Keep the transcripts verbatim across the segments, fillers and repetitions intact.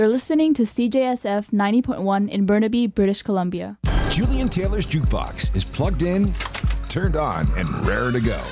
You're listening to C J S F ninety point one in Burnaby, British Columbia. Julian Taylor's Jukebox is plugged in, turned on, and raring to go.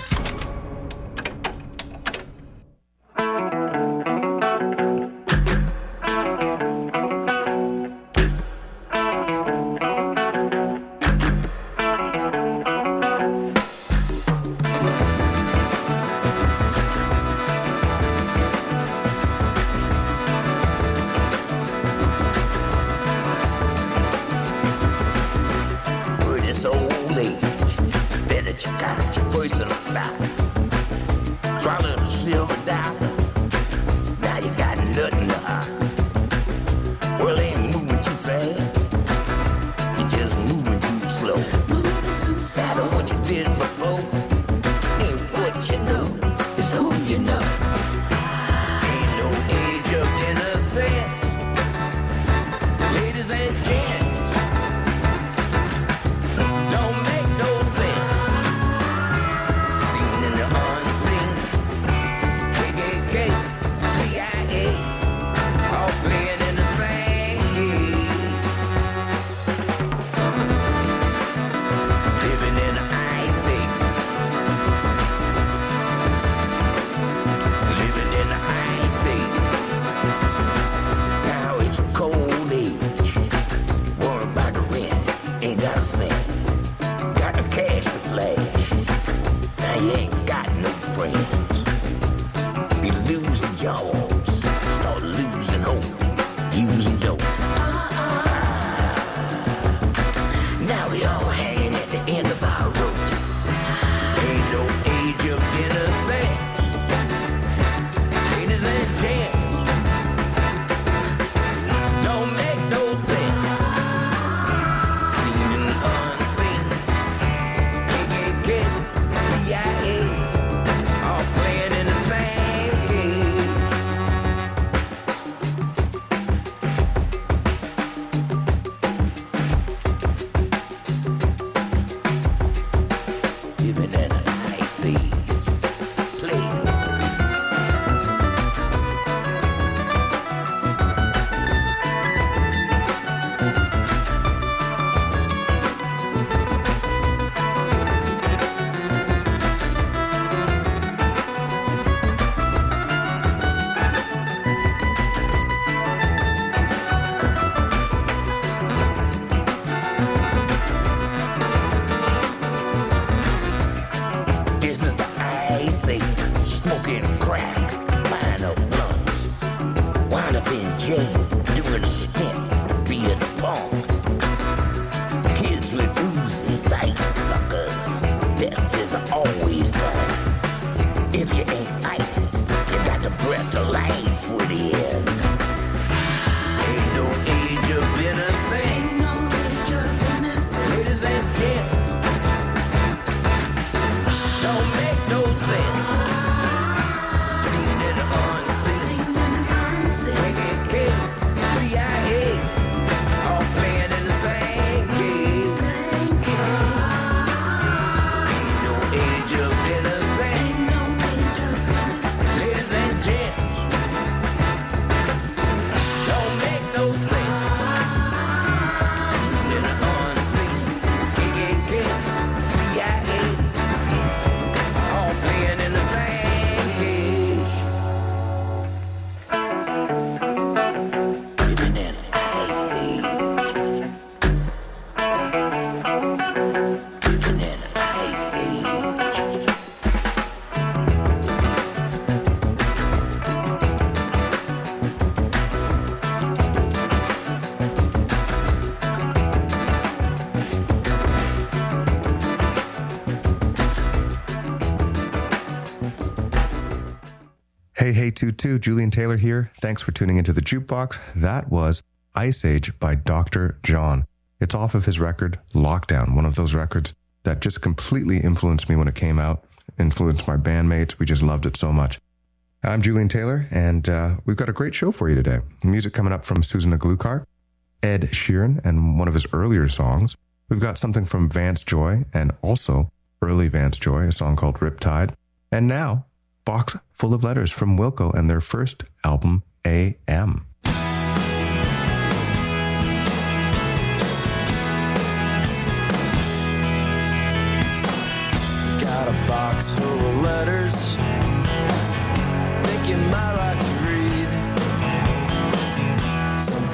Hey, hey, two two, Julian Taylor here. Thanks for tuning into the Jukebox. That was Ice Age by Doctor John. It's off of his record, Lockdown, one of those records that just completely influenced me when it came out, influenced my bandmates. We just loved it so much. I'm Julian Taylor, and uh, we've got a great show for you today. Music coming up from Susan Aglukkar, Ed Sheeran, and one of his earlier songs. We've got something from Vance Joy, and also early Vance Joy, a song called Riptide. And now, Box Full of Letters from Wilco and their first album, A M.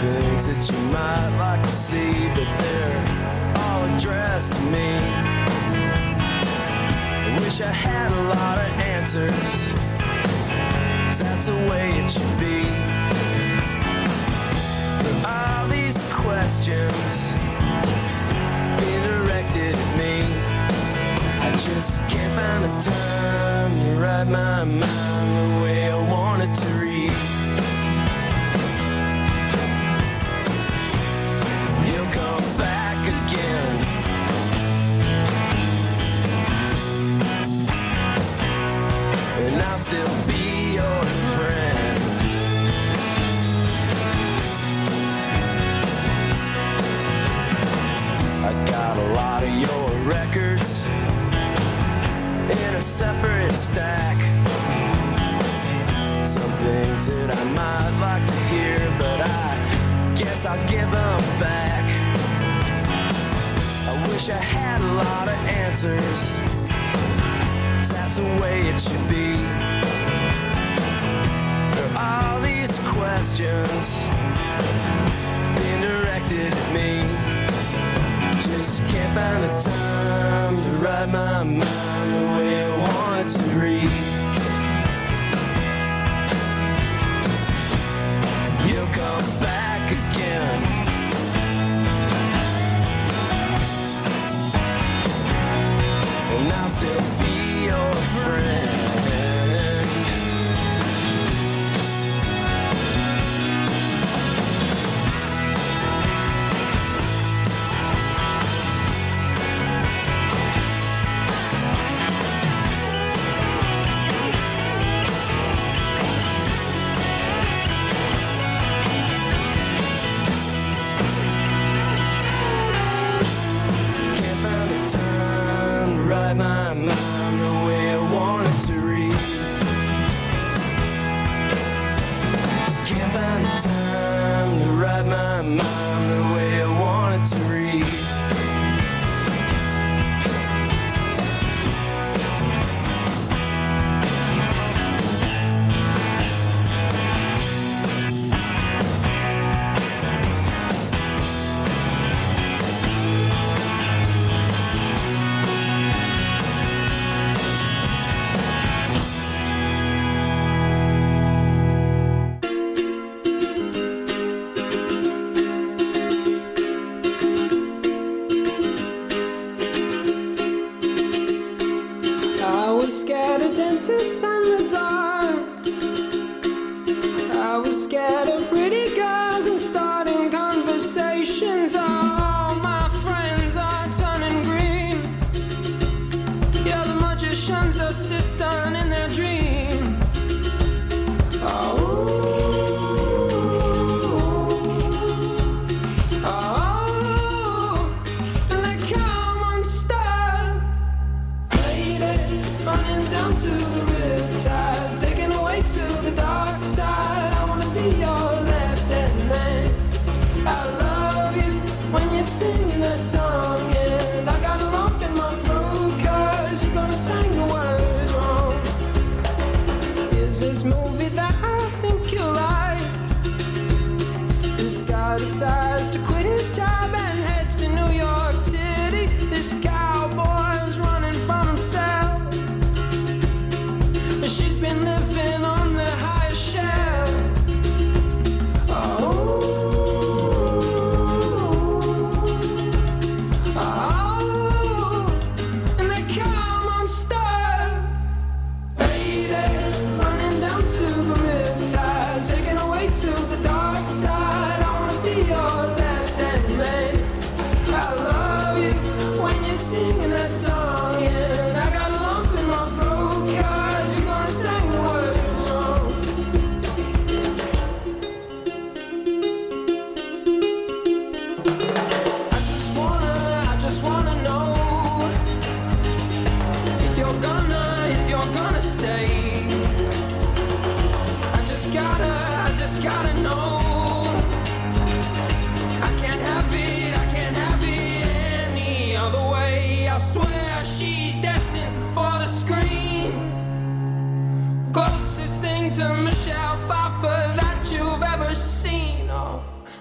things that you might like to see, but they're all addressed to me. I wish I had a lot of answers, 'cause that's the way it should be. But all these questions being directed at me, I just can't find the time to write my mind the way I want it to read. You'll come back again, and I'll still be your friend. I got a lot of your records in a separate stack. Some things that I might like to hear, but I guess I'll give them back. I wish I had a lot of answers, 'cause that's the way it should be. For all these questions being directed at me, just can't find the time to write my mind the way I want it to read. You'll come back again, and I'll still be your friend. My mind the way I want it to read. Just can't find the time to write my mind the way I want it to read. Decides to quit his job and head to New York City. This cowboy's running from himself. She's been living on the highest shelf. Oh, oh, and they come unstuck. Lady, running down to the riptide, taken away to the dark side. Your left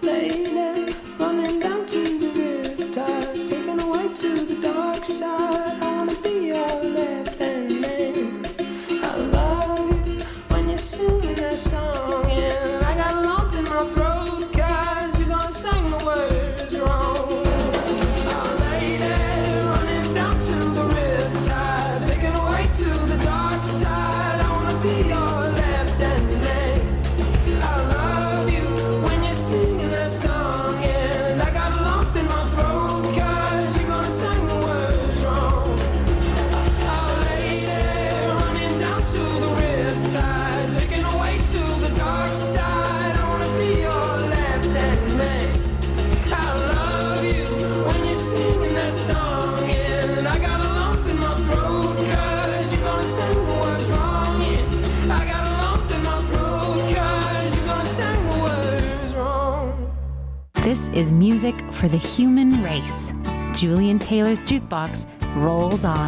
lady, running down to the riptide, taken away to the dark side. I wanna be your left-hand man. I love you when you're singing that song, and I got a lump in my throat 'cause you're gonna sing the words wrong. Oh, lady, running down to the riptide, taken away to the dark side. I wanna be your left-hand man. I love you when you're singing that song, and I got a lump in my throat 'cause you're gonna sing the words wrong. Oh, lady, running down to the riptide, taken away to the dark side. I wanna be your left-hand man. I love you when you're singing that song, and I got a lump in my throat 'cause you're gonna sing the words wrong. Yeah, I got a lump in my throat 'cause you're gonna sing the words wrong. This is music for the human race. Julian Taylor's Jukebox rolls on.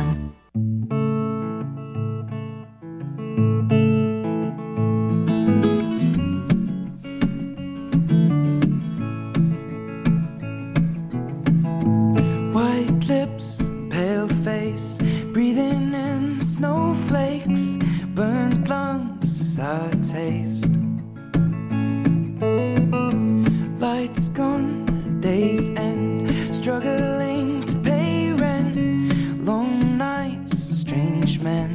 White lips, pale face, breathing in snowflakes, burnt lungs, sour taste. Lights gone, days end, struggling to pay rent, long nights, strange men.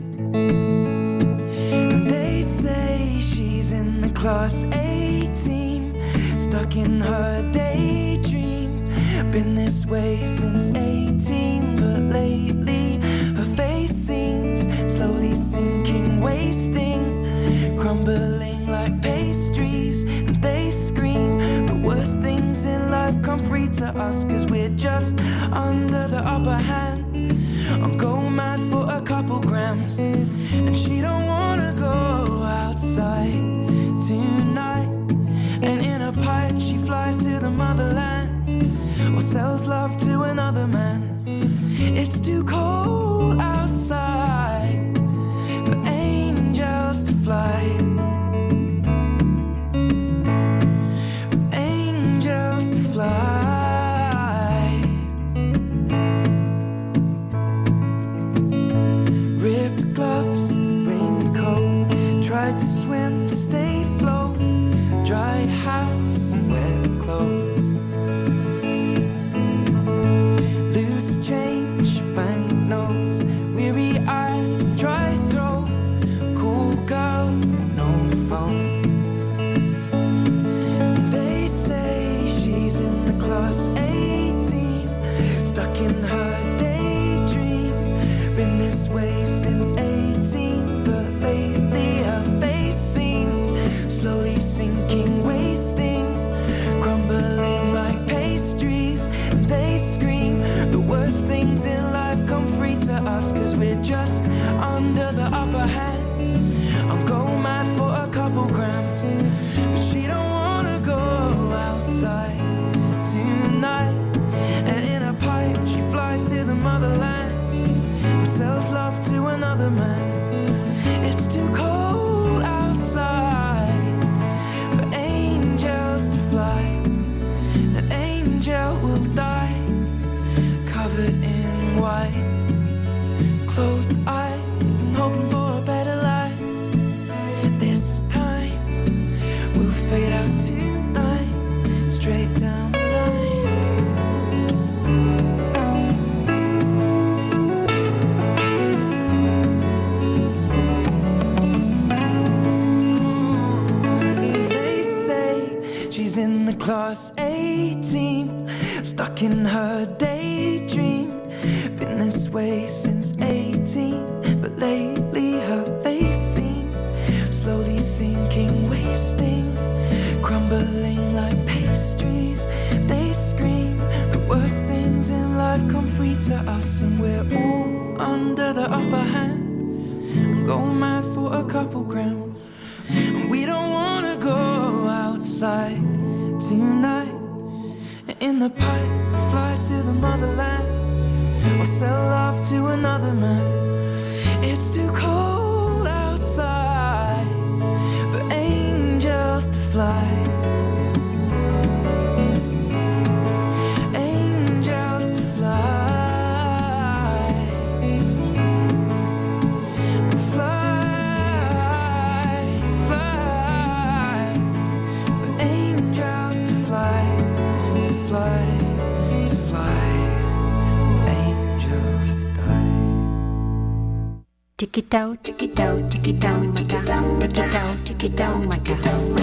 And they say she's in the class A team, stuck in her daydream. Been this way since eighteen, but lately her face seems slowly sinking, wasting, crumbling like pastries. And they scream the worst things in life come free to us, 'cause we're just under the upper hand. I'm going mad for a couple grams, and she don't wanna go outside tonight. And in a pipe she flies to the motherland, or sells love to another man. It's too cold outside for angels to fly. For angels to fly. Ripped gloves, raincoat, tried to swim to stay afloat. Dry house, wet clothes. Loose change, banknotes, weary-eyed, dry throat. Cool girl, no phone. They say she's in the class A team, stuck in her daydream. Been this way since eighteen, but lately her face seems slowly sinking, wasting, crumbling like pastries. And they scream the worst things in life come free to us, 'cause we're just under the upper hand. I'm going mad for a couple grams, but she don't wanna go outside tonight. And in a pipe she flies to the motherland, and sells love to another man. It's too cold outside for angels to fly. An angel will die, covered in white, closed eye, hoping for a better life. This time we'll fade out tonight, straight down the line. They say she's in the class A team, stuck in her daydream. Been this way since eighteen, but lately her face seems slowly sinking, wasting, crumbling like pastries. They scream the worst things in life come free to us, and we're all under the upper hand. I'm going mad for a couple grams, and we don't wanna go outside tonight. In the pipe, fly to the motherland, or sell love to another man. It's too cold outside for angels to fly. Tikitau, tikitau, tikitau mata. Tikitau, tikitau mata.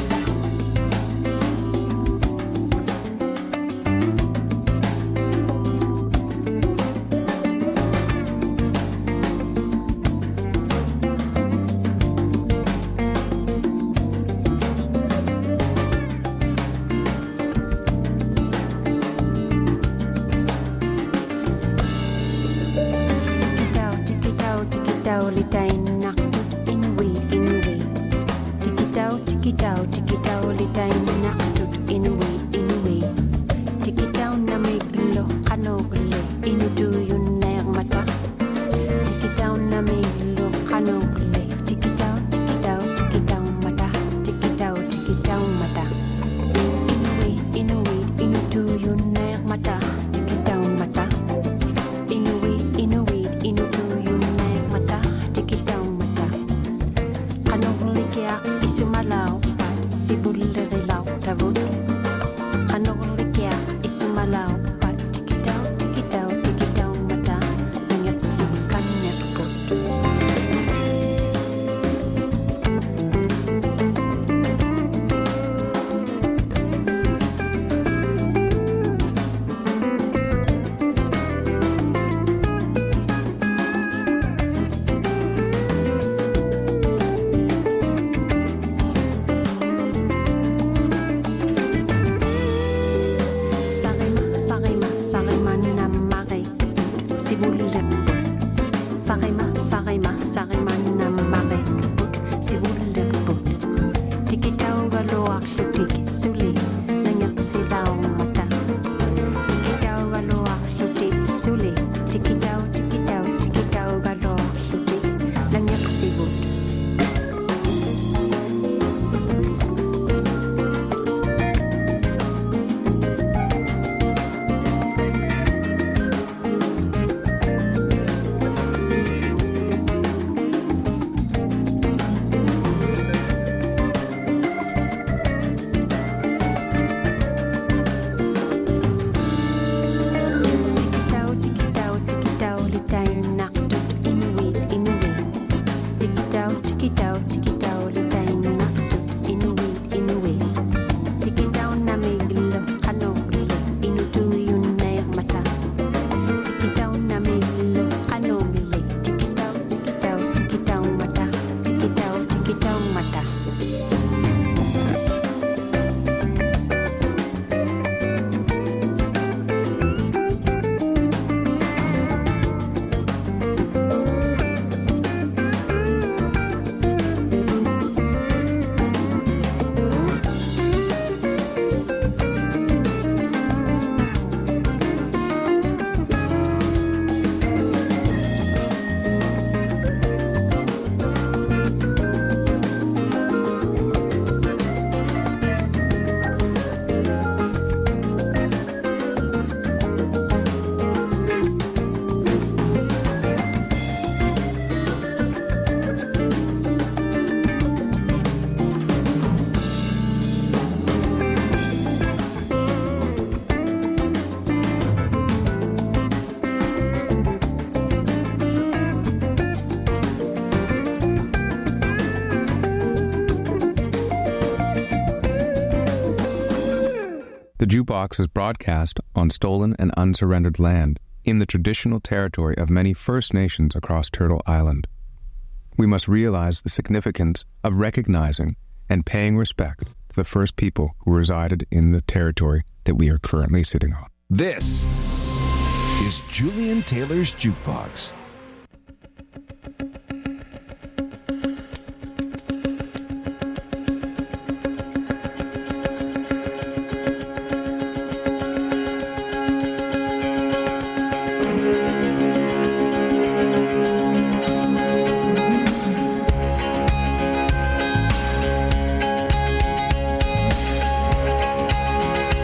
The Jukebox is broadcast on stolen and unsurrendered land in the traditional territory of many First Nations across Turtle Island. We must realize the significance of recognizing and paying respect to the first people who resided in the territory that we are currently sitting on. This is Julian Taylor's Jukebox.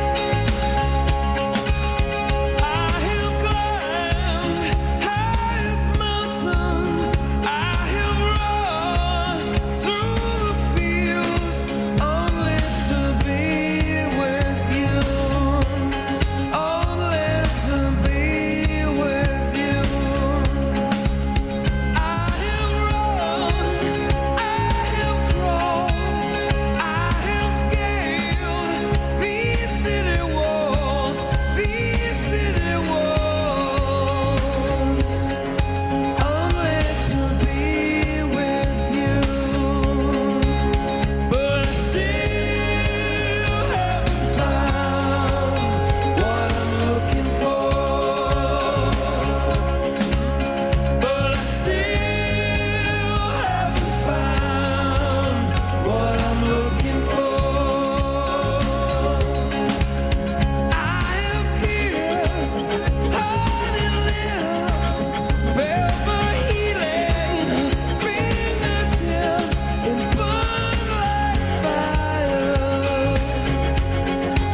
I have climbed high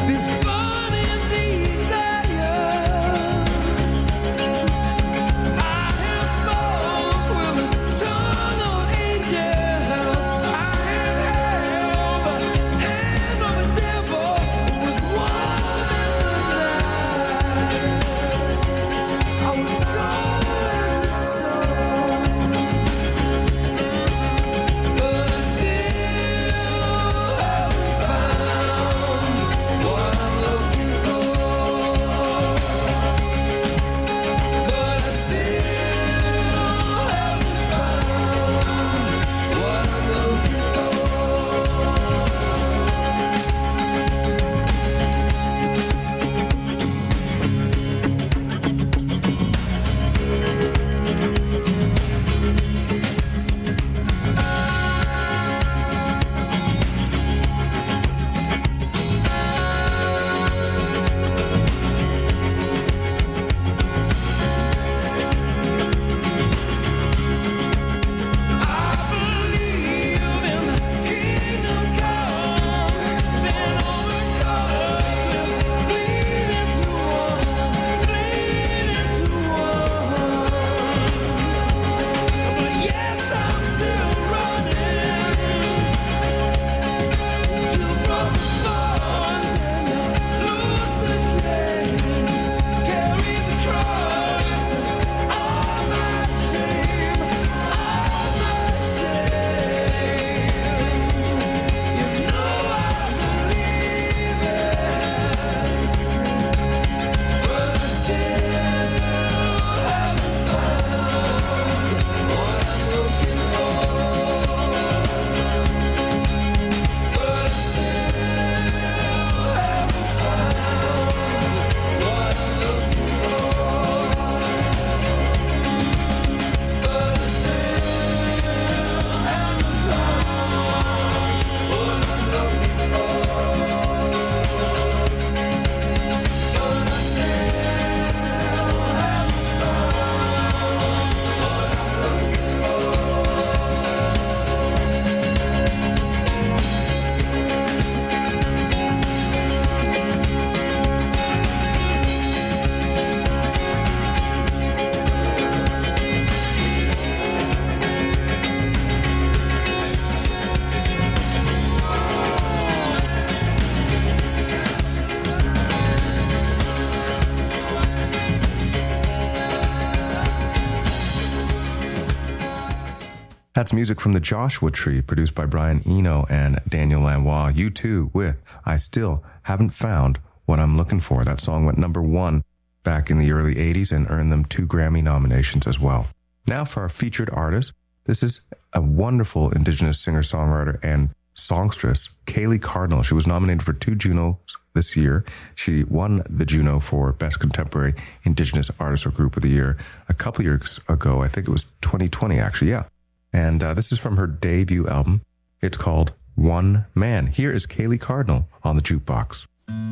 That's music from the Joshua Tree, produced by Brian Eno and Daniel Lanois. U two with I Still Haven't Found What I'm Looking For. That song went number one back in the early eighties and earned them two Grammy nominations as well. Now for our featured artist. This is a wonderful Indigenous singer-songwriter and songstress, Kaylee Cardinal. She was nominated for two Junos this year. She won the Juno for Best Contemporary Indigenous Artist or Group of the Year a couple years ago. I think it was twenty twenty, actually, yeah. And uh, this is from her debut album. It's called One Man. Here is Kaylee Cardinal on the Jukebox.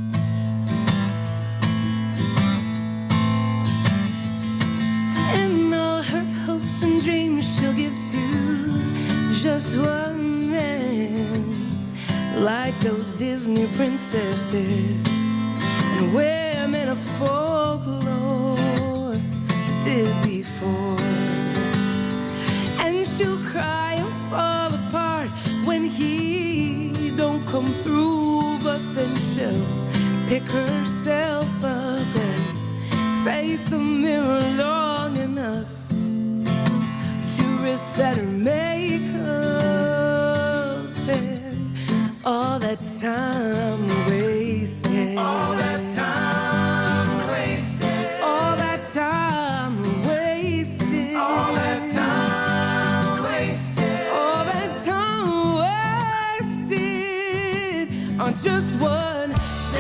And all her hopes and dreams she'll give to just one man, like those Disney princesses and women of folklore did before. And she'll cry and fall apart when he don't come through, but then she'll pick herself up and face the mirror long enough to reset her makeup. And all that time wasted, all that time wasted, all that time wasted, all that time wasted, all that time wasted on just one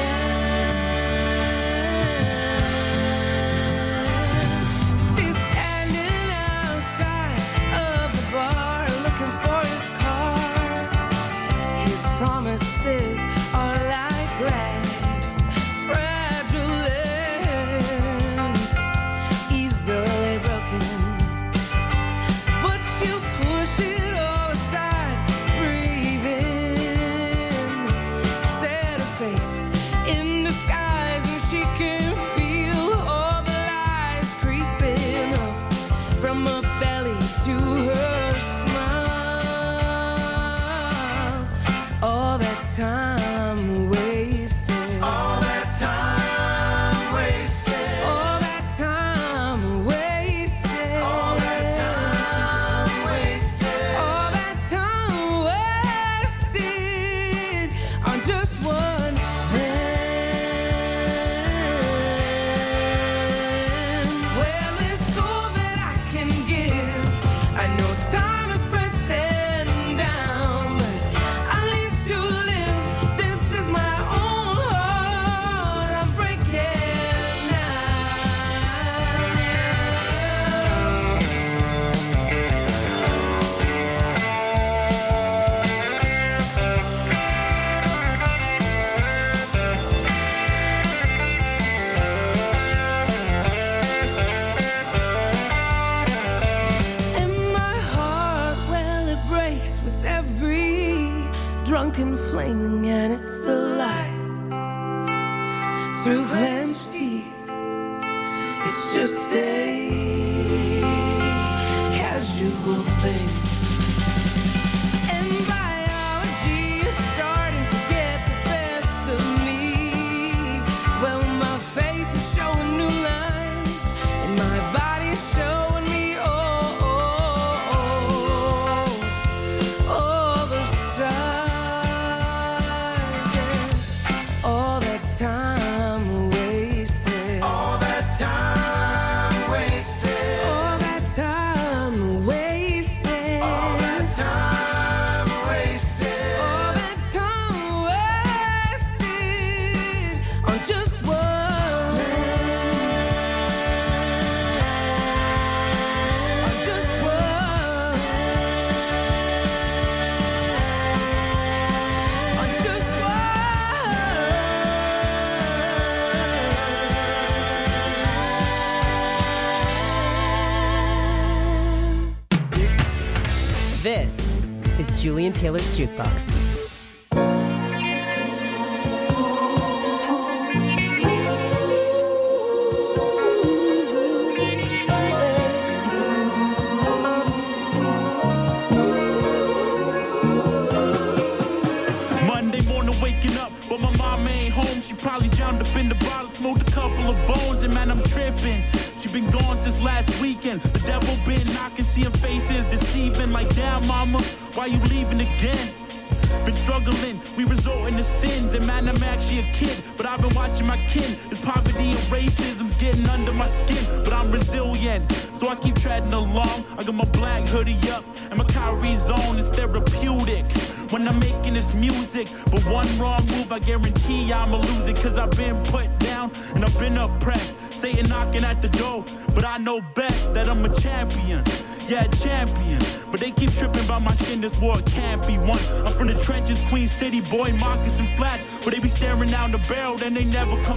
man. He's standing outside of the bar looking for his car. His promises are through clenched teeth. It's just a casual thing. And biology is starting to get the best of me. Well, my face is showing new lines, and my body is showing me oh, oh, oh, all the signs. And all that time wasted. All that time wasted. All that time wasted. All that time wasted. All that time wasted on just one man. On just one. On just one. This is Julian Taylor's Jukebox. Monday morning waking up, but my mama ain't home. She probably drowned up in the bottle, smoked a couple of bones, and man, I'm tripping. She been gone since last weekend. The devil been knocking, seeing faces, deceiving. Like, damn, mama, why you leaving again? Been struggling, we resorting to sins, and man, I'm actually a kid, but I've been watching my kin. This poverty and racism's getting under my skin, but I'm resilient, so I keep treading along. I got my black hoodie up, and my Kyrie's on, it's therapeutic when I'm making this music. But one wrong move, I guarantee I'ma lose it, cause I've been put down, and I've been oppressed. Satan knocking at the door, but I know best that I'm a champion. Yeah, champion. But they keep tripping about my skin, this war can't be won. I'm from the trenches, Queen City, boy, moccasin flats. Where they be staring down the barrel, then they never come